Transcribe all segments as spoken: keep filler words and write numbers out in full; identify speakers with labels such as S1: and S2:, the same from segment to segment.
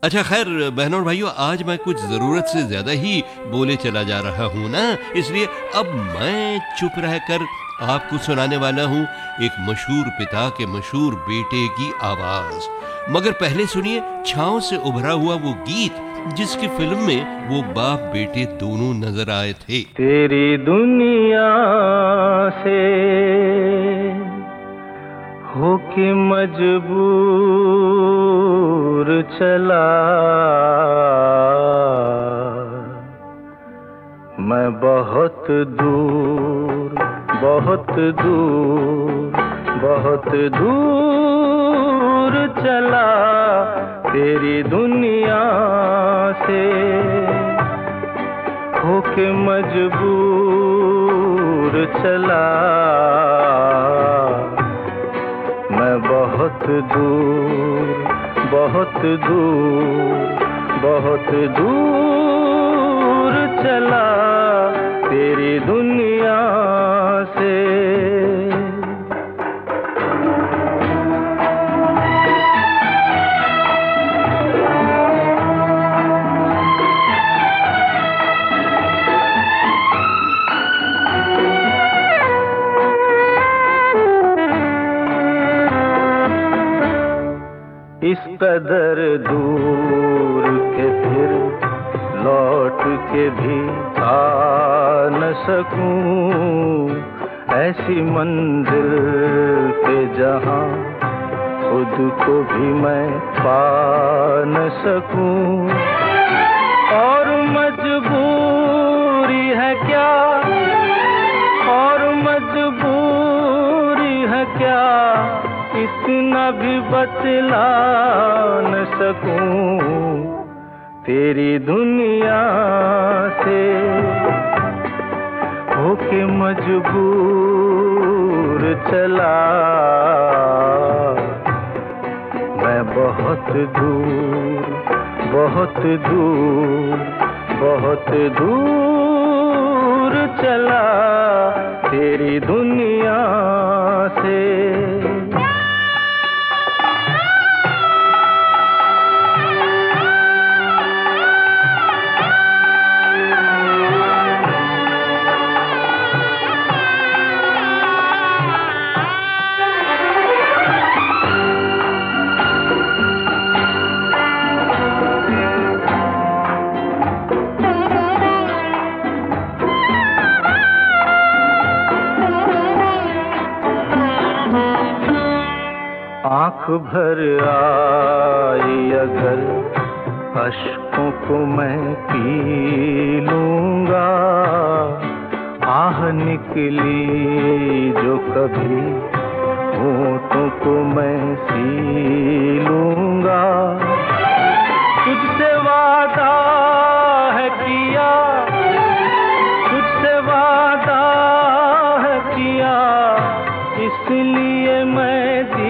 S1: अच्छा खैर बहनों और भाइयों, आज मैं कुछ जरूरत से ज्यादा ही बोले चला जा रहा हूँ ना, इसलिए अब मैं चुप रहकर आपको सुनाने वाला हूँ एक मशहूर पिता के मशहूर बेटे की आवाज। मगर पहले सुनिए छाँव से उभरा हुआ वो गीत जिसकी फिल्म में वो बाप बेटे दोनों नजर आए थे।
S2: तेरी दुनिया से होके मजबूर चला मैं बहुत दूर बहुत दूर बहुत दूर चला तेरी दुनिया से होके मजबूर चला मैं बहुत दूर बहुत दूर बहुत दूर चला तेरी दुनिया से। इस कदर दूर के फिर लौट के भी आ न सकूं, ऐसी मंजिल पे जहां खुद को भी मैं पा न सकूं। और मजबूरी है क्या और मजबूरी है क्या इतना भी बतला न सकूं तेरी दुनिया से होके मजबूर चला मैं बहुत दूर बहुत दूर बहुत दूर चला तेरी दुनिया से। आँख भर आई अगर अश्कों को मैं पी लूँगा, आह निकली जो कभी होठों को मैं सी लूँगा। तुझसे वादा है किया तुझसे वादा है किया इसलिए मैं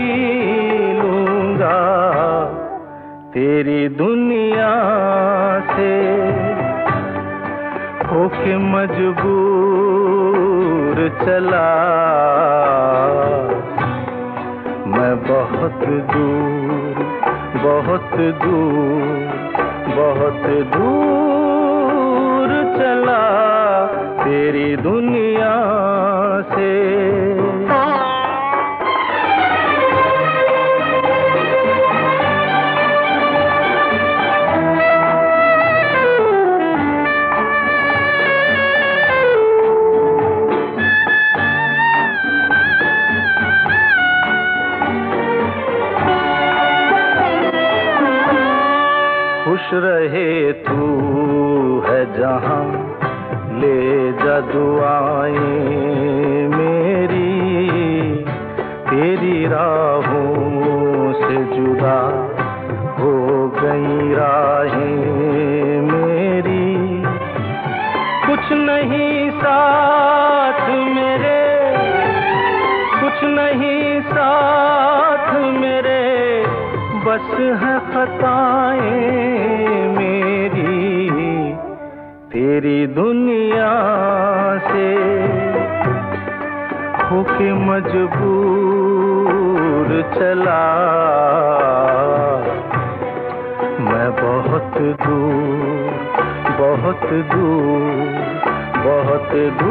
S2: तेरी दुनिया से होके मजबूर चला मैं बहुत दूर बहुत दूर बहुत दूर चला तेरी दुनिया से। खुश रहे तू है जहां ले जा दुआएं मेरी, तेरी राहों से जुदा हो गई राहें मेरी। कुछ नहीं साथ मेरे कुछ नहीं साथ मेरे बस है खताएं मेरी तेरी दुनिया से होके मजबूर चला मैं बहुत दूर, बहुत दूर, बहुत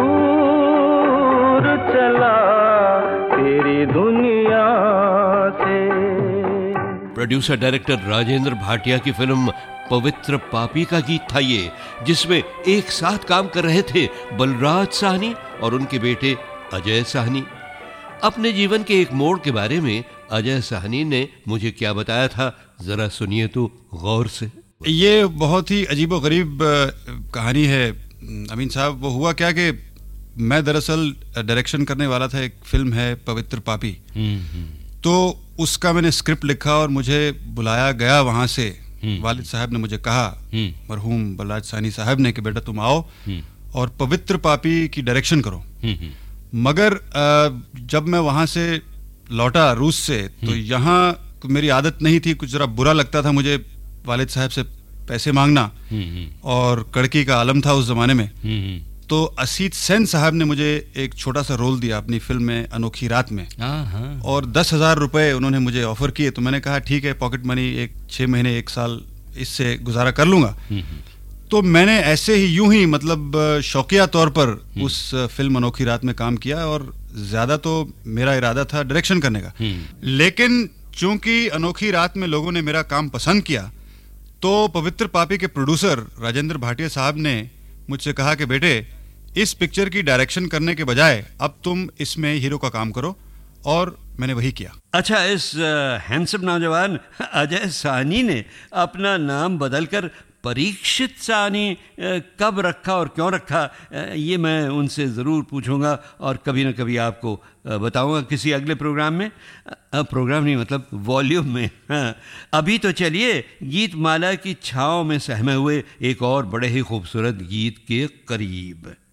S2: दूर चला तेरी दुनिया से।
S1: प्रोड्यूसर डायरेक्टर राजेंद्र भाटिया की फिल्म पवित्र पापी का गीत था ये, जिसमें एक साथ काम कर रहे थे बलराज साहनी और उनके बेटे अजय साहनी। अपने जीवन के एक मोड़ के बारे में अजय साहनी ने मुझे क्या बताया था, जरा सुनिए तो गौर से।
S3: ये बहुत ही अजीबोगरीब कहानी है अमीन साहब। वो हुआ क्या कि मैं दरअसल डायरेक्शन करने वाला था, एक फिल्म है पवित्र पापी, तो उसका मैंने स्क्रिप्ट लिखा और मुझे बुलाया गया वहाँ से। वालिद साहब ने मुझे कहा, मरहूम बलराज साहनी साहब ने, कि बेटा तुम आओ और पवित्र पापी की डायरेक्शन करो। मगर जब मैं वहाँ से लौटा रूस से, तो यहाँ मेरी आदत नहीं थी, कुछ जरा बुरा लगता था मुझे वालिद साहब से पैसे मांगना, और कड़की का आलम था उस जमाने में। तो असीत सेन साहब ने मुझे एक छोटा सा रोल दिया अपनी फिल्म में अनोखी रात में, और दस हजार रुपए उन्होंने मुझे ऑफर किए। तो मैंने कहा ठीक है, पॉकेट मनी, एक छः महीने एक साल इससे गुजारा कर लूंगा। तो मैंने ऐसे ही यूं ही मतलब शौकिया तौर पर उस फिल्म अनोखी रात में काम किया, और ज्यादा तो मेरा इरादा था डायरेक्शन करने का। लेकिन चूंकि अनोखी रात में लोगों ने मेरा काम पसंद किया, तो पवित्र पापी के प्रोड्यूसर राजेंद्र भाटिया साहब ने मुझसे कहा कि बेटे, इस पिक्चर की डायरेक्शन करने के बजाय अब तुम इसमें हीरो का काम करो, और मैंने वही किया।
S4: अच्छा, इस हैंडसम नौजवान अजय साहनी ने अपना नाम बदलकर परीक्षित साहनी कब रखा और क्यों रखा, ये मैं उनसे ज़रूर पूछूंगा और कभी ना कभी आपको बताऊंगा किसी अगले प्रोग्राम में। प्रोग्राम नहीं, मतलब वॉल्यूम में। हाँ, अभी तो चलिए गीत माला की छाँव में सहमे हुए एक और बड़े ही खूबसूरत गीत के करीब।